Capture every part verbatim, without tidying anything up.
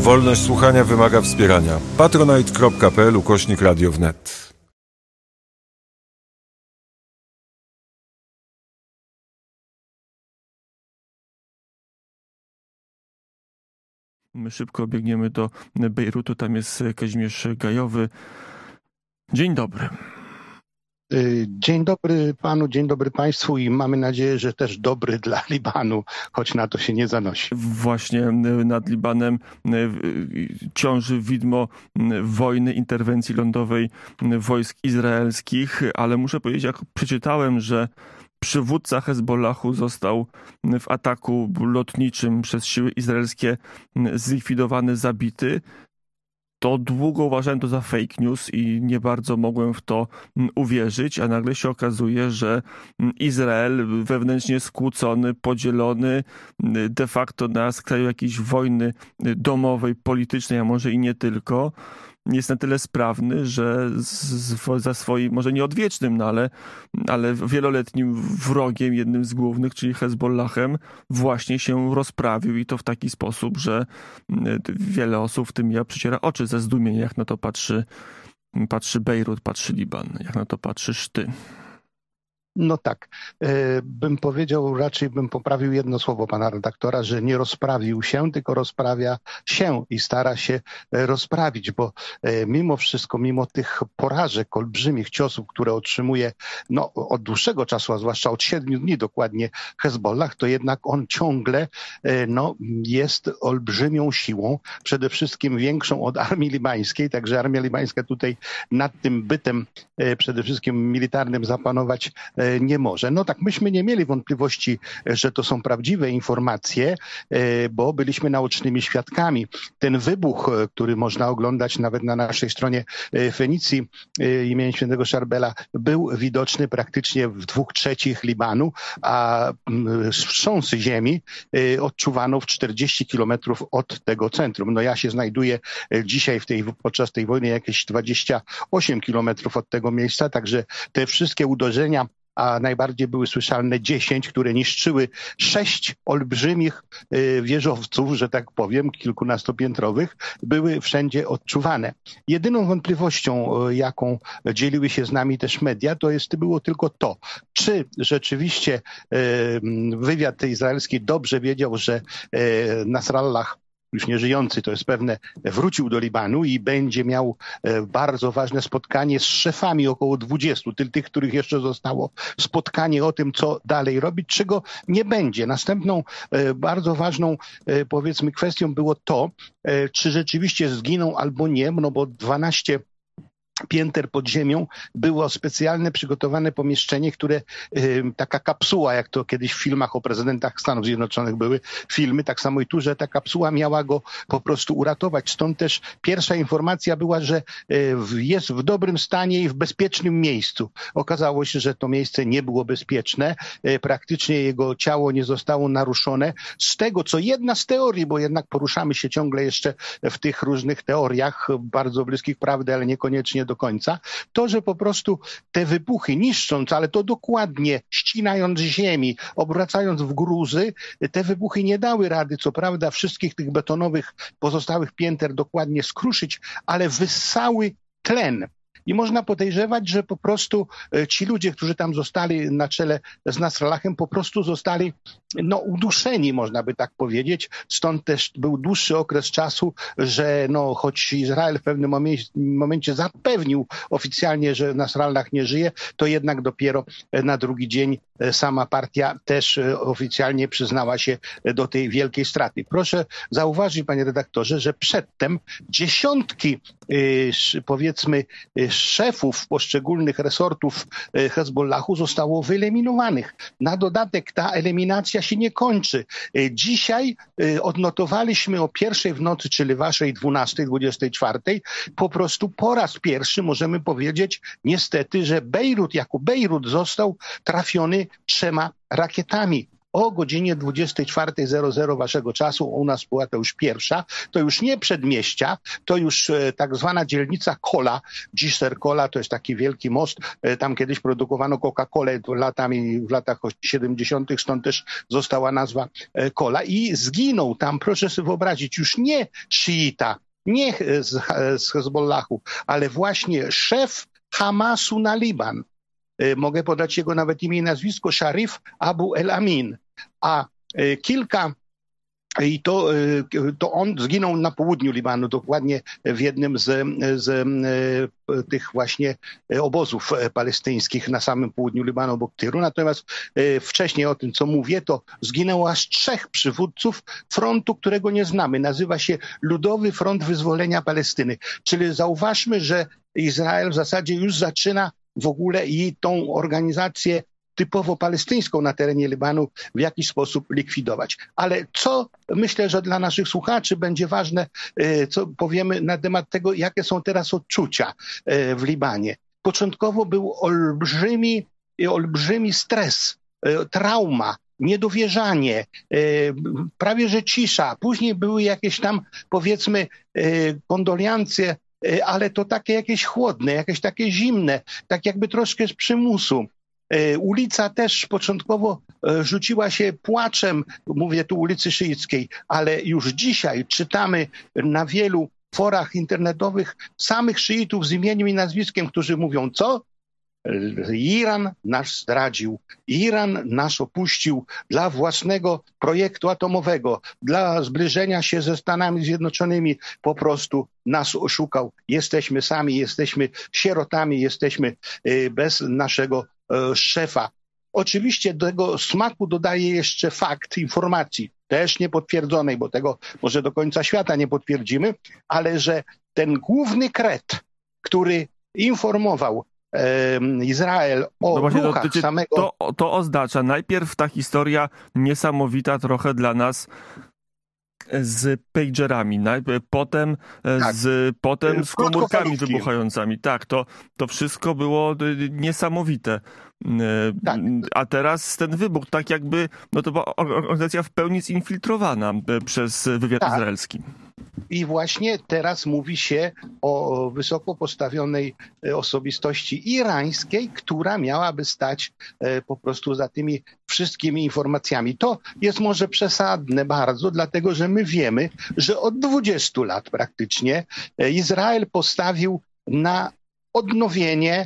Wolność słuchania wymaga wspierania. patronite.pl ukośnik radio wnet. My szybko biegniemy do Bejrutu, tam jest Kazimierz Gajowy. Dzień dobry. Dzień dobry panu, dzień dobry państwu i mamy nadzieję, że też dobry dla Libanu, choć na to się nie zanosi. Właśnie nad Libanem ciąży widmo wojny, interwencji lądowej wojsk izraelskich, ale muszę powiedzieć, jak przeczytałem, że przywódca Hezbollahu został w ataku lotniczym przez siły izraelskie zlikwidowany, zabity, to długo uważałem to za fake news i nie bardzo mogłem w to uwierzyć, a nagle się okazuje, że Izrael wewnętrznie skłócony, podzielony, de facto na skraju jakiejś wojny domowej, politycznej, a może i nie tylko, jest na tyle sprawny, że z, za swoim, może nie odwiecznym, no ale, ale wieloletnim wrogiem, jednym z głównych, czyli Hezbollahem, właśnie się rozprawił i to w taki sposób, że wiele osób, w tym ja, przeciera oczy ze zdumienia, jak na to patrzy, patrzy Bejrut, patrzy Liban, jak na to patrzysz ty. No tak, bym powiedział, raczej bym poprawił jedno słowo pana redaktora, że nie rozprawił się, tylko rozprawia się i stara się rozprawić, bo mimo wszystko, mimo tych porażek, olbrzymich ciosów, które otrzymuje no, od dłuższego czasu, a zwłaszcza od siedmiu dni dokładnie Hezbollah, to jednak on ciągle no, jest olbrzymią siłą, przede wszystkim większą od armii libańskiej, także armia libańska tutaj nad tym bytem przede wszystkim militarnym zapanować nie może. No tak, myśmy nie mieli wątpliwości, że to są prawdziwe informacje, bo byliśmy naocznymi świadkami. Ten wybuch, który można oglądać nawet na naszej stronie Fenicji imienia świętego Szarbela, był widoczny praktycznie w dwóch trzecich Libanu, a wstrząsy ziemi odczuwano w czterdzieści kilometrów od tego centrum. No ja się znajduję dzisiaj w tej, podczas tej wojny jakieś dwadzieścia osiem kilometrów od tego miejsca, także te wszystkie uderzenia, a najbardziej były słyszalne dziesięć, które niszczyły sześć olbrzymich wieżowców, że tak powiem, kilkunastopiętrowych, były wszędzie odczuwane. Jedyną wątpliwością, jaką dzieliły się z nami też media, to jest było tylko to, czy rzeczywiście wywiad izraelski dobrze wiedział, że Nasrallah, już nieżyjący, to jest pewne, wrócił do Libanu i będzie miał bardzo ważne spotkanie z szefami, około dwudziestu, tych, których jeszcze zostało, spotkanie o tym, co dalej robić, czego nie będzie. Następną bardzo ważną, powiedzmy, kwestią było to, czy rzeczywiście zginą albo nie, no bo dwanaście pięter pod ziemią było specjalne, przygotowane pomieszczenie, które y, taka kapsuła, jak to kiedyś w filmach o prezydentach Stanów Zjednoczonych były filmy, tak samo i tu, że ta kapsuła miała go po prostu uratować. Stąd też pierwsza informacja była, że y, jest w dobrym stanie i w bezpiecznym miejscu. Okazało się, że to miejsce nie było bezpieczne. Y, praktycznie jego ciało nie zostało naruszone. Z tego, co jedna z teorii, bo jednak poruszamy się ciągle jeszcze w tych różnych teoriach bardzo bliskich prawdy, ale niekoniecznie do końca, to, że po prostu te wybuchy niszcząc, ale to dokładnie ścinając ziemi, obracając w gruzy, te wybuchy nie dały rady, co prawda, wszystkich tych betonowych pozostałych pięter dokładnie skruszyć, ale wyssały tlen. I można podejrzewać, że po prostu ci ludzie, którzy tam zostali na czele z Nasrallahem, po prostu zostali no, uduszeni, można by tak powiedzieć. Stąd też był dłuższy okres czasu, że no, choć Izrael w pewnym momencie, momencie zapewnił oficjalnie, że Nasrallah nie żyje, to jednak dopiero na drugi dzień sama partia też oficjalnie przyznała się do tej wielkiej straty. Proszę zauważyć, panie redaktorze, że przedtem dziesiątki, powiedzmy, szefów poszczególnych resortów Hezbollahu zostało wyeliminowanych. Na dodatek ta eliminacja się nie kończy. Dzisiaj odnotowaliśmy o pierwszej w nocy, czyli waszej dwunastej, dwudziestej czwartej, po prostu po raz pierwszy możemy powiedzieć niestety, że Bejrut jako Bejrut został trafiony trzema rakietami. o godzinie dwudziestej czwartej zero zero waszego czasu, u nas była to już pierwsza, to już nie przedmieścia, to już tak zwana dzielnica Kola, Giszer Kola, to jest taki wielki most, tam kiedyś produkowano Coca-Colę latami, w latach siedemdziesiątych, stąd też została nazwa Kola i zginął tam, proszę sobie wyobrazić, już nie szyita, nie z, z Hezbollahu, ale właśnie szef Hamasu na Liban. Mogę podać jego nawet imię i nazwisko, Sharif Abu El Amin. A kilka, i to, to on zginął na południu Libanu, dokładnie w jednym z, z tych właśnie obozów palestyńskich na samym południu Libanu, obok Tyru. Natomiast wcześniej o tym, co mówię, to zginęło aż trzech przywódców frontu, którego nie znamy. Nazywa się Ludowy Front Wyzwolenia Palestyny. Czyli zauważmy, że Izrael w zasadzie już zaczyna w ogóle i tą organizację typowo palestyńską na terenie Libanu w jakiś sposób likwidować. Ale co myślę, że dla naszych słuchaczy będzie ważne, co powiemy na temat tego, jakie są teraz odczucia w Libanie. Początkowo był olbrzymi, olbrzymi stres, trauma, niedowierzanie, prawie że cisza. Później były jakieś tam, powiedzmy, kondoliancje, ale to takie jakieś chłodne, jakieś takie zimne, tak jakby troszkę z przymusu. Ulica też początkowo rzuciła się płaczem, mówię tu ulicy Szyickiej, ale już dzisiaj czytamy na wielu forach internetowych samych szyitów z imieniem i nazwiskiem, którzy mówią co? Iran nas zdradził, Iran nas opuścił dla własnego projektu atomowego, dla zbliżenia się ze Stanami Zjednoczonymi, po prostu nas oszukał. Jesteśmy sami, jesteśmy sierotami, jesteśmy bez naszego szefa. Oczywiście do tego smaku dodaje jeszcze fakt informacji, też niepotwierdzonej, bo tego może do końca świata nie potwierdzimy, ale że ten główny kret, który informował Izrael o no ruchach to, samego... To, to oznacza najpierw ta historia niesamowita trochę dla nas z pagerami, najpierw, potem, tak. z, potem z komórkami wybuchającymi. Tak, to, to wszystko było niesamowite. Tak. A teraz ten wybuch, tak jakby, no to była organizacja w pełni zinfiltrowana przez wywiad tak. izraelski. I właśnie teraz mówi się o wysoko postawionej osobistości irańskiej, która miałaby stać po prostu za tymi wszystkimi informacjami. To jest może przesadne bardzo, dlatego że my wiemy, że od dwudziestu lat praktycznie Izrael postawił na odnowienie,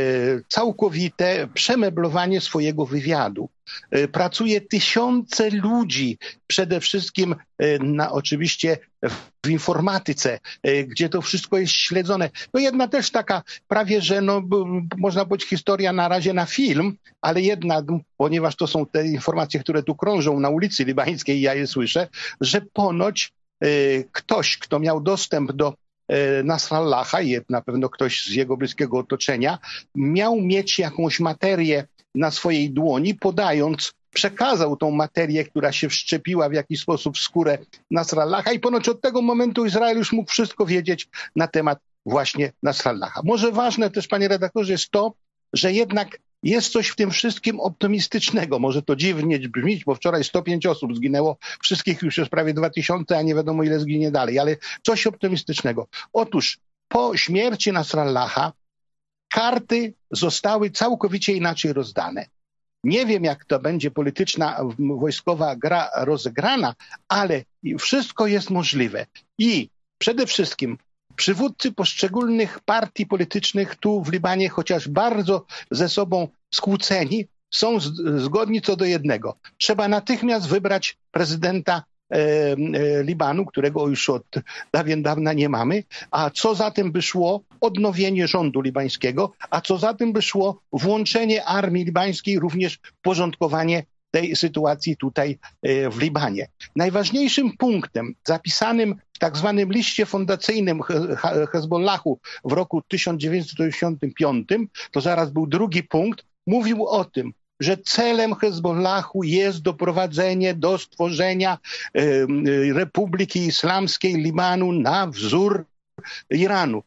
całkowite przemeblowanie swojego wywiadu. Pracuje tysiące ludzi, przede wszystkim na, oczywiście w informatyce, gdzie to wszystko jest śledzone. No jedna też taka prawie, że no, można powiedzieć historia na razie na film, ale jedna, ponieważ to są te informacje, które tu krążą na ulicy Libańskiej, ja je słyszę, że ponoć ktoś, kto miał dostęp do Nasrallaha i na pewno ktoś z jego bliskiego otoczenia miał mieć jakąś materię na swojej dłoni, podając, przekazał tą materię, która się wszczepiła w jakiś sposób w skórę Nasrallaha i ponoć od tego momentu Izrael już mógł wszystko wiedzieć na temat właśnie Nasrallaha. Może ważne też, panie redaktorze, jest to, że jednak jest coś w tym wszystkim optymistycznego. Może to dziwnie brzmieć, bo wczoraj sto pięć osób zginęło, wszystkich już jest prawie dwa tysiące, a nie wiadomo ile zginie dalej, ale coś optymistycznego. Otóż po śmierci Nasrallaha karty zostały całkowicie inaczej rozdane. Nie wiem, jak to będzie polityczna, wojskowa gra rozegrana, ale wszystko jest możliwe. I przede wszystkim przywódcy poszczególnych partii politycznych tu w Libanie, chociaż bardzo ze sobą skłóceni, są zgodni co do jednego. Trzeba natychmiast wybrać prezydenta e, e, Libanu, którego już od dawien dawna nie mamy, a co za tym by szło? Odnowienie rządu libańskiego, a co za tym by szło? Włączenie armii libańskiej, również porządkowanie tej sytuacji tutaj w Libanie. Najważniejszym punktem zapisanym w tak zwanym liście fundacyjnym Hezbollahu w roku tysiąc dziewięćset osiemdziesiątym piątym, to zaraz był drugi punkt, mówił o tym, że celem Hezbollahu jest doprowadzenie do stworzenia Republiki Islamskiej Libanu na wzór Iranu.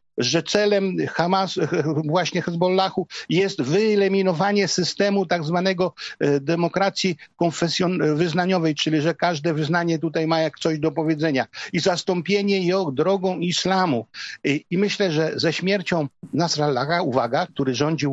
że celem Hamas, właśnie Hezbollahu jest wyeliminowanie systemu tak zwanego demokracji konfesjon- wyznaniowej, czyli że każde wyznanie tutaj ma jak coś do powiedzenia i zastąpienie ją drogą islamu. I, i myślę, że ze śmiercią Nasrallaha, uwaga, który rządził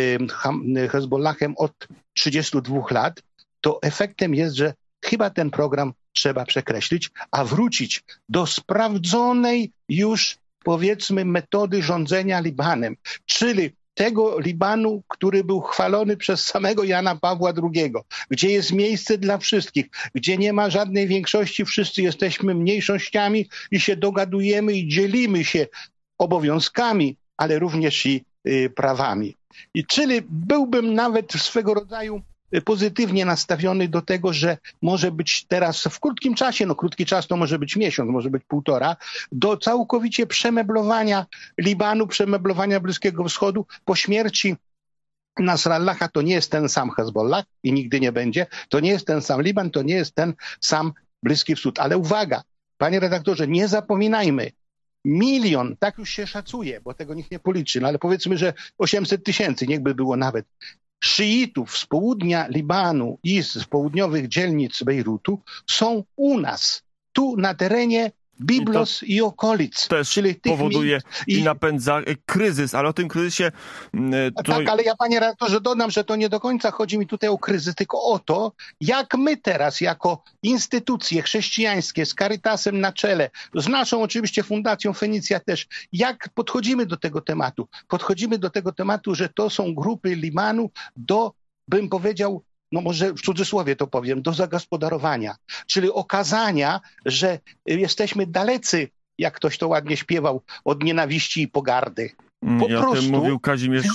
e, Hezbollahem od trzydziestu dwóch lat, to efektem jest, że chyba ten program trzeba przekreślić, a wrócić do sprawdzonej już, powiedzmy, metody rządzenia Libanem, czyli tego Libanu, który był chwalony przez samego Jana Pawła drugiego, gdzie jest miejsce dla wszystkich, gdzie nie ma żadnej większości, wszyscy jesteśmy mniejszościami i się dogadujemy i dzielimy się obowiązkami, ale również i y, prawami. I czyli byłbym nawet swego rodzaju pozytywnie nastawiony do tego, że może być teraz w krótkim czasie, no krótki czas to może być miesiąc, może być półtora, do całkowicie przemeblowania Libanu, przemeblowania Bliskiego Wschodu po śmierci Nasrallaha. To nie jest ten sam Hezbollah i nigdy nie będzie, to nie jest ten sam Liban, to nie jest ten sam Bliski Wschód. Ale uwaga, panie redaktorze, nie zapominajmy, milion, tak już się szacuje, bo tego nikt nie policzy, no ale powiedzmy, że osiemset tysięcy, niechby było nawet, szyitów z południa Libanu i z południowych dzielnic Bejrutu są u nas, tu na terenie Biblos i, i okolic. Też czyli tych powoduje i, i napędza kryzys, ale o tym kryzysie... To... Tak, ale ja, panie redaktorze, dodam, że to nie do końca chodzi mi tutaj o kryzys, tylko o to, jak my teraz jako instytucje chrześcijańskie z Caritasem na czele, z naszą oczywiście Fundacją Fenicja też, jak podchodzimy do tego tematu? Podchodzimy do tego tematu, że to są grupy Libanu do, bym powiedział, no może w cudzysłowie to powiem, do zagospodarowania, czyli okazania, że jesteśmy dalecy, jak ktoś to ładnie śpiewał, od nienawiści i pogardy. Po I o prostu tym mówił Kazimierz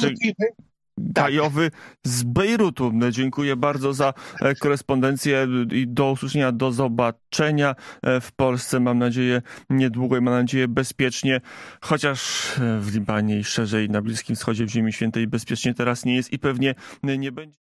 Gajowy z Bejrutu. Dziękuję bardzo za korespondencję i do usłyszenia, do zobaczenia w Polsce. Mam nadzieję niedługo i mam nadzieję bezpiecznie, chociaż w Libanie i szerzej na Bliskim Wschodzie, w Ziemi Świętej bezpiecznie teraz nie jest i pewnie nie będzie.